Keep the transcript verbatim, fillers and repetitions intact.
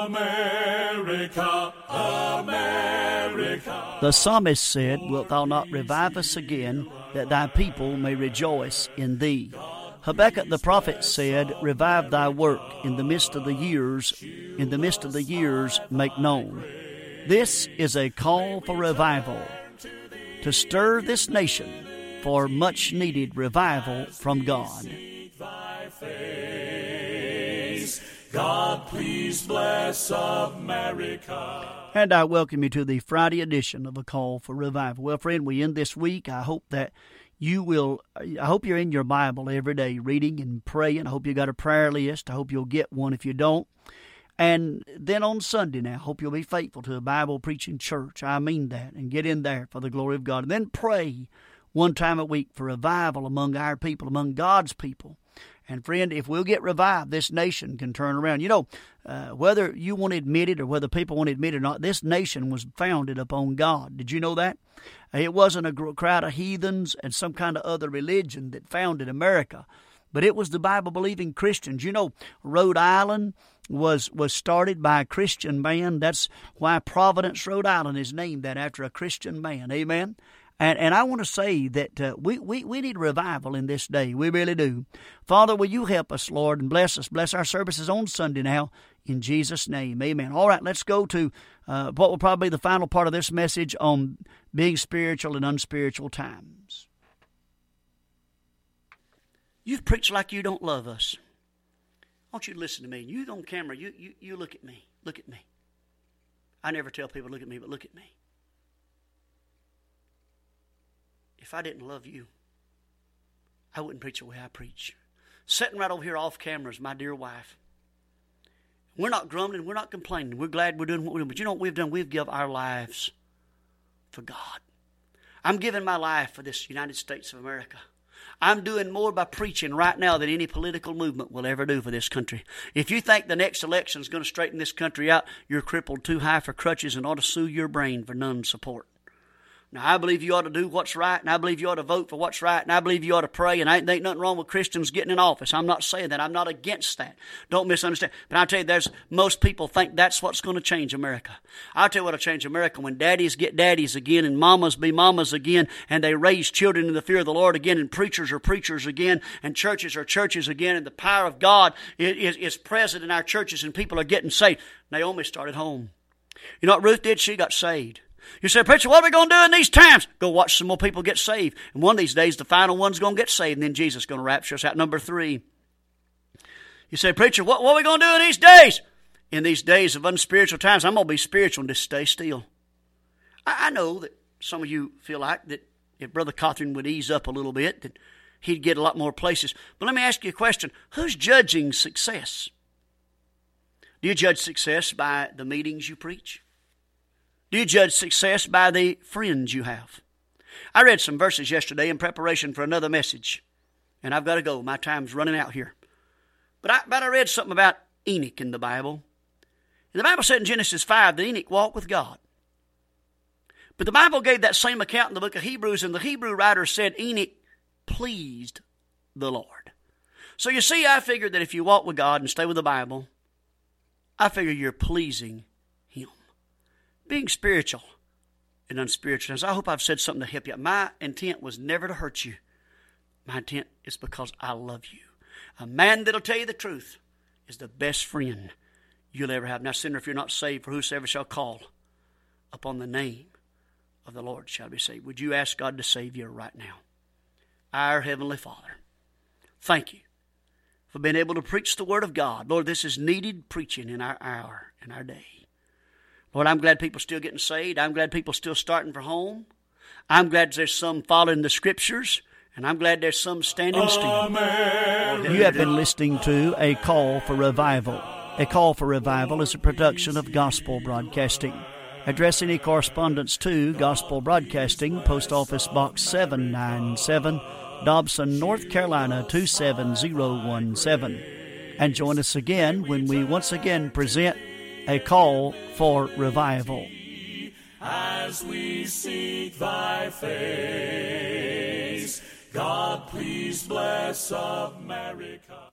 America, America. The psalmist said, "Wilt thou not revive us again, that thy people may rejoice in thee?" Habakkuk the prophet said, "Revive thy work in the midst of the years, in the midst of the years make known." This is a call for revival, to stir this nation for much needed revival from God. God, please bless America. And I welcome you to the Friday edition of A Call for Revival. Well, friend, we end this week. I hope that you will, I hope you're in your Bible every day reading and praying. I hope you got a prayer list. I hope you'll get one if you don't. And then on Sunday now, I hope you'll be faithful to a Bible-preaching church. I mean that. And get in there for the glory of God. And then pray one time a week for revival among our people, among God's people. And friend, if we'll get revived, this nation can turn around. You know, uh, whether you want to admit it or whether people want to admit it or not, this nation was founded upon God. Did you know that? It wasn't a crowd of heathens and some kind of other religion that founded America, but it was the Bible-believing Christians. You know, Rhode Island was was started by a Christian man. That's why Providence, Rhode Island is named that, after a Christian man. Amen? And and I want to say that uh, we, we, we need revival in this day. We really do. Father, will you help us, Lord, and bless us. Bless our services on Sunday now. In Jesus' name, amen. All right, let's go to uh, what will probably be the final part of this message on being spiritual in unspiritual times. You've preached like you don't love us. I want you to listen to me. You on camera, you, you, you look at me. Look at me. I never tell people, look at me, but look at me. If I didn't love you, I wouldn't preach the way I preach. Sitting right over here off camera is my dear wife. We're not grumbling. We're not complaining. We're glad we're doing what we're doing. But you know what we've done? We've given our lives for God. I'm giving my life for this United States of America. I'm doing more by preaching right now than any political movement will ever do for this country. If you think the next election is going to straighten this country out, you're crippled too high for crutches and ought to sue your brain for none support. Now, I believe you ought to do what's right, and I believe you ought to vote for what's right, and I believe you ought to pray, and I ain't nothing wrong with Christians getting in office. I'm not saying that. I'm not against that. Don't misunderstand. But I'll tell you, there's most people think that's what's going to change America. I'll tell you what'll change America: when daddies get daddies again, and mamas be mamas again, and they raise children in the fear of the Lord again, and preachers are preachers again, and churches are churches again, and the power of God is, is present in our churches, and people are getting saved. Naomi started home. You know what Ruth did? She got saved. You say, "Preacher, what are we going to do in these times?" Go watch some more people get saved. And one of these days, the final one's going to get saved, and then Jesus is going to rapture us out. Number three. You say, "Preacher, what, what are we going to do in these days?" In these days of unspiritual times, I'm going to be spiritual and just stay still. I, I know that some of you feel like that if Brother Cawthron would ease up a little bit, that he'd get a lot more places. But let me ask you a question. Who's judging success? Do you judge success by the meetings you preach? Do you judge success by the friends you have? I read some verses yesterday in preparation for another message, and I've got to go. My time's running out here. But I, but I read something about Enoch in the Bible. And the Bible said in Genesis five that Enoch walked with God. But the Bible gave that same account in the book of Hebrews, and the Hebrew writer said Enoch pleased the Lord. So you see, I figured that if you walk with God and stay with the Bible, I figure you're pleasing Him. Being spiritual and unspiritual. I hope I've said something to help you. My intent was never to hurt you. My intent is because I love you. A man that'll tell you the truth is the best friend you'll ever have. Now, sinner, if you're not saved, for whosoever shall call upon the name of the Lord shall be saved. Would you ask God to save you right now? Our Heavenly Father, thank you for being able to preach the Word of God. Lord, this is needed preaching in our hour, in our day. Lord, I'm glad people are still getting saved. I'm glad people are still starting for home. I'm glad there's some following the Scriptures. And I'm glad there's some standing still. America. You have been listening to A Call for Revival. A Call for Revival is a production of Gospel Broadcasting. Address any correspondence to Gospel Broadcasting, Post Office Box seven ninety-seven, Dobson, North Carolina two seven zero one seven. And join us again when we once again present A Call for Revival. As we seek thy face, God, please bless America.